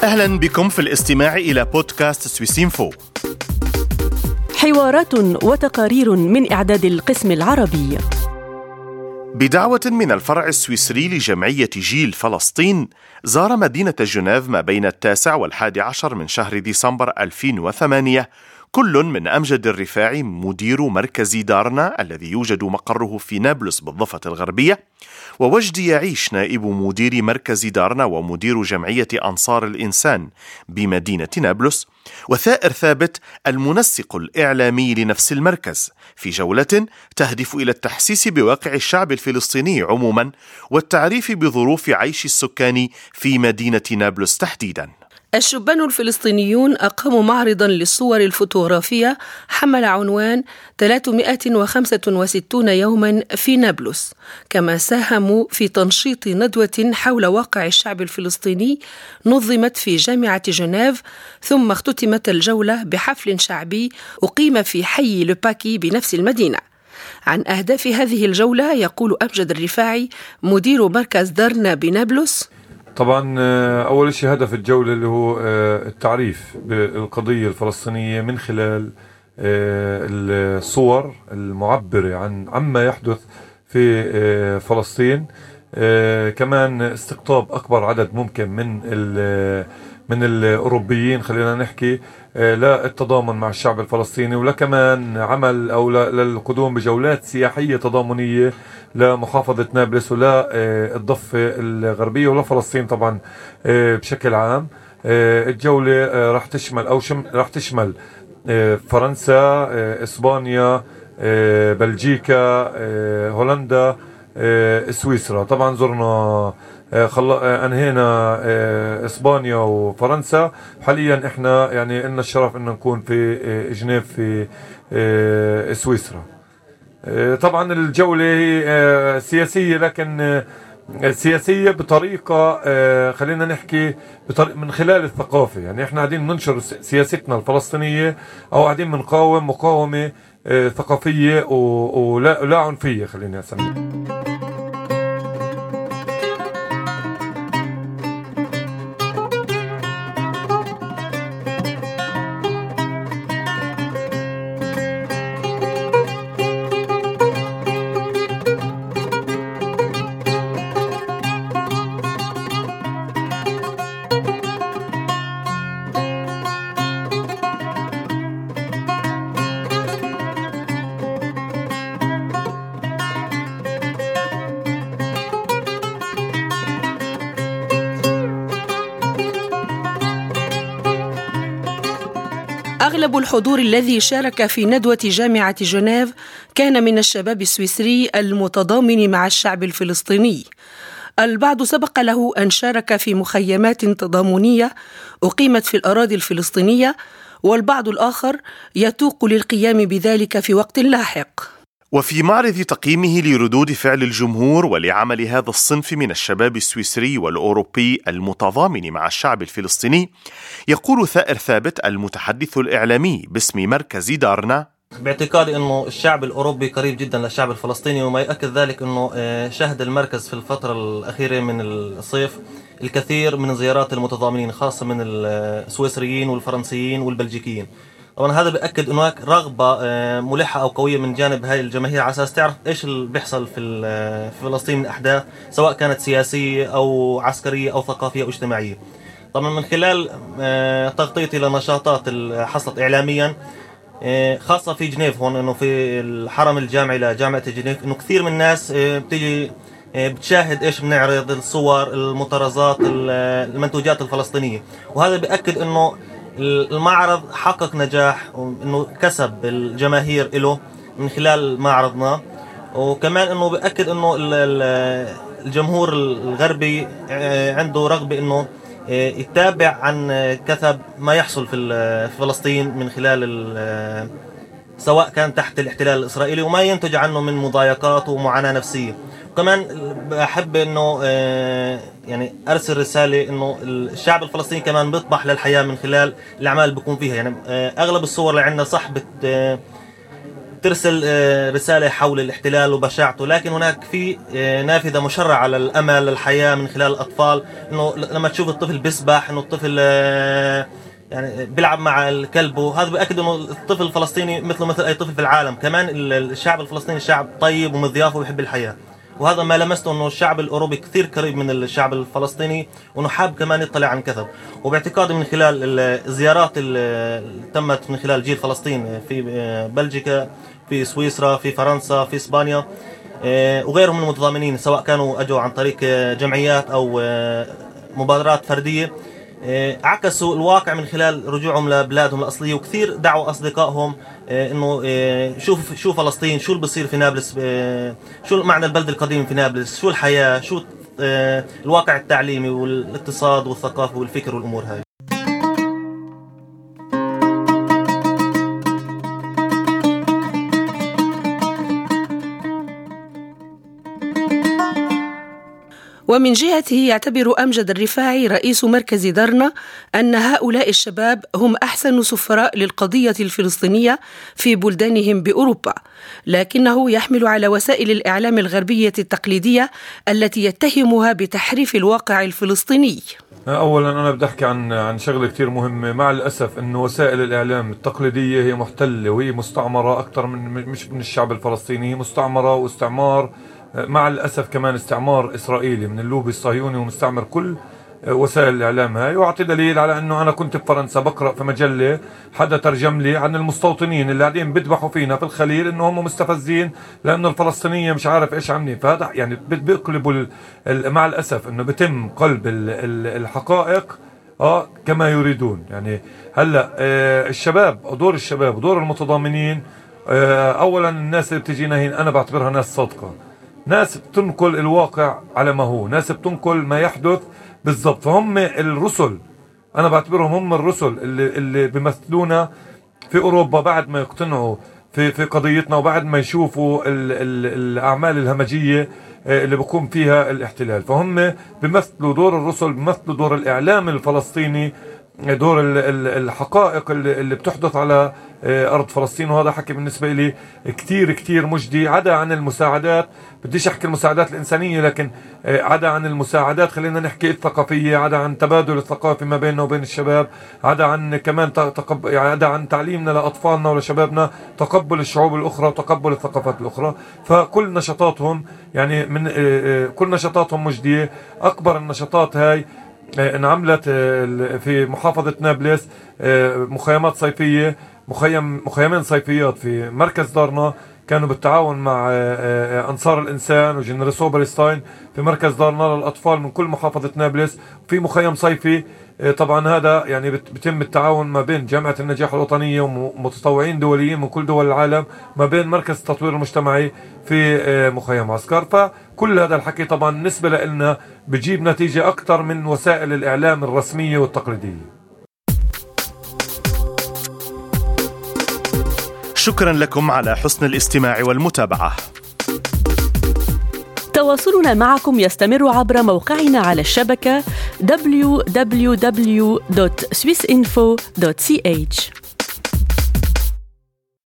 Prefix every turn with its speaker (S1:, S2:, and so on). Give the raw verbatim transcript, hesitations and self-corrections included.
S1: أهلا بكم في الاستماع إلى بودكاست سويسينفو،
S2: حوارات وتقارير من إعداد القسم العربي.
S1: بدعوة من الفرع السويسري لجمعية جيل فلسطين، زار مدينة جنيف ما بين التاسع والحادي عشر من شهر ديسمبر ألفين وثمانية كل من أمجد الرفاعي مدير مركز دارنا الذي يوجد مقره في نابلس بالضفة الغربية، ووجدي يعيش نائب مدير مركز دارنا ومدير جمعية أنصار الإنسان بمدينة نابلس، وثائر ثابت المنسق الإعلامي لنفس المركز، في جولة تهدف إلى التحسيس بواقع الشعب الفلسطيني عموما والتعريف بظروف عيش السكان في مدينة نابلس تحديدا.
S2: الشبان الفلسطينيون أقاموا معرضا للصور الفوتوغرافية حمل عنوان ثلاثمائة وخمسة وستون يوما في نابلس، كما ساهموا في تنشيط ندوة حول واقع الشعب الفلسطيني نظمت في جامعة جنيف، ثم اختتمت الجولة بحفل شعبي أقيم في حي لوباكي بنفس المدينة. عن أهداف هذه الجولة يقول أمجد الرفاعي مدير مركز دارنا بنابلس:
S3: طبعا أول شيء هدف الجولة اللي هو التعريف بالقضية الفلسطينية من خلال الصور المعبرة عن عما يحدث في فلسطين، كمان استقطاب أكبر عدد ممكن من من الأوروبيين، خلينا نحكي، لا التضامن مع الشعب الفلسطيني، ولا كمان عمل أو للقدوم بجولات سياحية تضامنية لمحافظة نابلس ولا الضفة الغربية ولا فلسطين طبعا بشكل عام. الجولة راح تشمل أو شم راح تشمل فرنسا، إسبانيا، بلجيكا، هولندا، سويسرا. طبعا زرنا خلا انهينا اسبانيا وفرنسا، حاليا احنا يعني لنا الشرف ان نكون في جنيف في سويسرا. طبعا الجولة هي سياسية، لكن سياسية بطريقة خلينا نحكي بطريقة من خلال الثقافة، يعني احنا قاعدين ننشر سياستنا الفلسطينية او قاعدين بنقاوم مقاومة ثقافية ولا لا عنفية، خلينا نسميها.
S2: أغلب الحضور الذي شارك في ندوة جامعة جنيف كان من الشباب السويسري المتضامن مع الشعب الفلسطيني. البعض سبق له أن شارك في مخيمات تضامنية أقيمت في الأراضي الفلسطينية، والبعض الآخر يتوق للقيام بذلك في وقت لاحق.
S1: وفي معرض تقييمه لردود فعل الجمهور ولعمل هذا الصنف من الشباب السويسري والأوروبي المتضامن مع الشعب الفلسطيني، يقول ثائر ثابت المتحدث الإعلامي باسم مركز دارنا:
S4: باعتقادي أنه الشعب الأوروبي قريب جدا للشعب الفلسطيني، وما يؤكد ذلك أنه شهد المركز في الفترة الأخيرة من الصيف الكثير من زيارات المتضامنين، خاصة من السويسريين والفرنسيين والبلجيكيين. طبعا هذا بيأكد انه هناك رغبة ملحة او قوية من جانب هاي الجماهير على اساس تعرف ايش اللي بيحصل في فلسطين من احداث، سواء كانت سياسية او عسكرية او ثقافية او اجتماعية. طبعا من خلال تغطيتي لنشاطات اللي حصلت اعلاميا، خاصة في جنيف هون، انه في الحرم الجامعي لجامعة جنيف، انه كثير من الناس بتيجي بتشاهد ايش بنعرض، الصور، المطرزات، المنتوجات الفلسطينية، وهذا بيأكد انه المعرض حقق نجاح، وانه كسب الجماهير له من خلال معرضنا، وكمان انه بأكد انه الجمهور الغربي عنده رغبة انه يتابع عن كثب ما يحصل في فلسطين من خلال سواء كان تحت الاحتلال الإسرائيلي، وما ينتج عنه من مضايقات ومعاناة نفسية. وكمان بحب انه يعني ارسل رساله انه الشعب الفلسطيني كمان بيطمح للحياه من خلال الاعمال اللي بيكون فيها. يعني اغلب الصور اللي عندنا صح وبترسل رسالة حول الاحتلال وبشاعته، لكن هناك في نافذة مشرعة على الأمل للحياة من خلال الأطفال. إنه لما تشوف الطفل بيسبح، إنه الطفل يعني بيلعب مع الكلب، وهذا بيأكد إنه الطفل الفلسطيني مثله مثل أي طفل في العالم. كمان الشعب الفلسطيني شعب طيب ومضياف وبيحب الحياة، وهذا ما لمسته إنه الشعب الأوروبي كثير قريب من الشعب الفلسطيني، وإنه حاب كمان يطلع عن كثب. وباعتقادي من خلال الزيارات اللي تمت من خلال جيل فلسطين في بلجيكا، في سويسرا، في فرنسا، في إسبانيا وغيرهم من المتضامنين، سواء كانوا أجوا عن طريق جمعيات أو مبادرات فردية، عكسوا الواقع من خلال رجوعهم لبلادهم الأصلية، وكثير دعوا أصدقائهم إنه شوف شو فلسطين، شو اللي بصير في نابلس، شو معنى البلد القديم في نابلس، شو الحياة، شو الواقع التعليمي والاقتصاد والثقافة والفكر والأمور هاي.
S2: ومن جهته يعتبر أمجد الرفاعي رئيس مركز درنا أن هؤلاء الشباب هم أحسن سفراء للقضية الفلسطينية في بلدانهم بأوروبا، لكنه يحمل على وسائل الإعلام الغربية التقليدية التي يتهمها بتحريف الواقع الفلسطيني.
S3: أولا أنا بدي أحكي عن عن شغلة كتير مهمة. مع الأسف إنه وسائل الإعلام التقليدية هي محتلة وهي مستعمرة أكثر من مش من الشعب الفلسطيني، هي مستعمرة واستعمار، مع الأسف كمان استعمار إسرائيلي من اللوبي الصهيوني، ومستعمر كل وسائل الإعلام هاي. وأعطي دليل على أنه أنا كنت بفرنسا بقرأ في مجلة، حدا ترجم لي عن المستوطنين اللي قاعدين بيذبحوا فينا في الخليل، إنه هم مستفزين لأنه الفلسطينية مش عارف إيش عاملين. فهذا يعني بيقلبوا مع الأسف إنه بيتم قلب الحقائق آه كما يريدون. يعني هلا آه الشباب، دور الشباب ودور المتضامنين، آه أولا الناس اللي بتجينا هنا أنا بعتبرها ناس صادقة، ناس بتنقل الواقع على ما هو، ناس بتنقل ما يحدث بالضبط. فهم الرسل، أنا بعتبرهم هم الرسل اللي, اللي بيمثلونا في أوروبا بعد ما يقتنعوا في في قضيتنا، وبعد ما يشوفوا ال ال الأعمال الهمجية اللي بيقوم فيها الاحتلال. فهم بيمثلوا دور الرسل، بيمثلوا دور الإعلام الفلسطيني، دور الحقائق اللي بتحدث على أرض فلسطين. وهذا حكي بالنسبة لي كتير كتير مجدي، عدا عن المساعدات. بديش أحكي المساعدات الإنسانية، لكن عدا عن المساعدات خلينا نحكي الثقافية، عدا عن تبادل الثقافي ما بيننا وبين الشباب، عدا عن كمان تقب... عدا عن تعليمنا لأطفالنا ولشبابنا تقبل الشعوب الأخرى وتقبل الثقافات الأخرى. فكل نشاطاتهم يعني من كل نشاطاتهم مجدية. أكبر النشاطات هاي انعملت في محافظة نابلس، مخيمات صيفية، مخيم مخيمين صيفيات في مركز دارنا، كانوا بالتعاون مع أنصار الإنسان وجنريسو بالستاين في مركز دارنا للأطفال من كل محافظة نابلس. في مخيم صيفي طبعا هذا يعني بيتم التعاون ما بين جامعة النجاح الوطنية ومتطوعين دوليين من كل دول العالم، ما بين مركز التطوير المجتمعي في مخيم عسكر. فكل هذا الحكي طبعا بالنسبة لنا بجيب نتيجة أكثر من وسائل الإعلام الرسمية والتقليدية.
S1: شكرا لكم على حسن الاستماع والمتابعة.
S5: تواصلنا معكم يستمر عبر موقعنا على الشبكة دبليو دبليو دبليو دوت سويس إنفو دوت سي إتش.